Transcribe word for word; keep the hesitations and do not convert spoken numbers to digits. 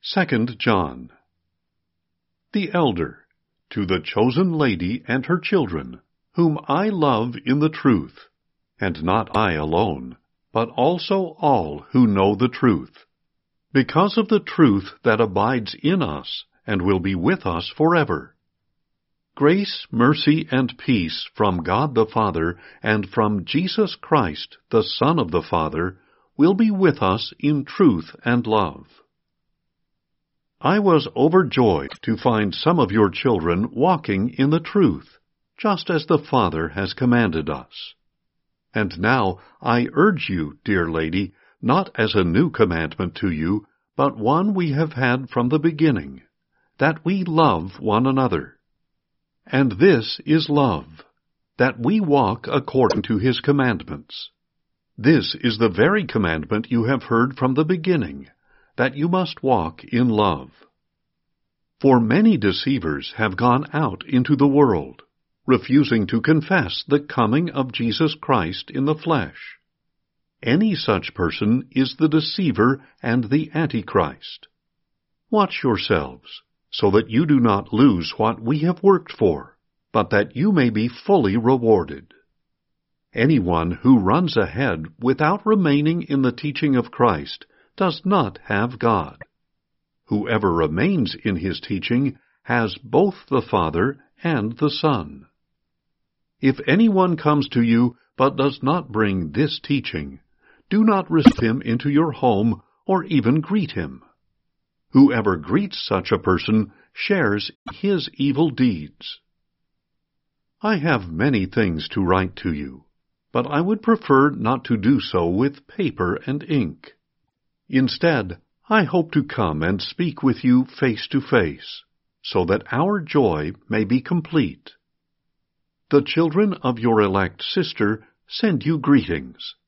Second John. The elder, to the chosen lady and her children, whom I love in the truth, and not I alone, but also all who know the truth, because of the truth that abides in us and will be with us forever. Grace, mercy, and peace from God the Father and from Jesus Christ, the Son of the Father, will be with us in truth and love. I was overjoyed to find some of your children walking in the truth, just as the Father has commanded us. And now I urge you, dear lady, not as a new commandment to you, but one we have had from the beginning, that we love one another. And this is love, that we walk according to His commandments. This is the very commandment you have heard from the beginning, that you must walk in love. For many deceivers have gone out into the world, refusing to confess the coming of Jesus Christ in the flesh. Any such person is the deceiver and the Antichrist. Watch yourselves, so that you do not lose what we have worked for, but that you may be fully rewarded. Anyone who runs ahead without remaining in the teaching of Christ does not have God. Whoever remains in his teaching has both the Father and the Son. If anyone comes to you but does not bring this teaching, do not receive him into your home or even greet him. Whoever greets such a person shares his evil deeds. I have many things to write to you, but I would prefer not to do so with paper and ink. Instead, I hope to come and speak with you face to face, so that our joy may be complete. The children of your elect sister send you greetings.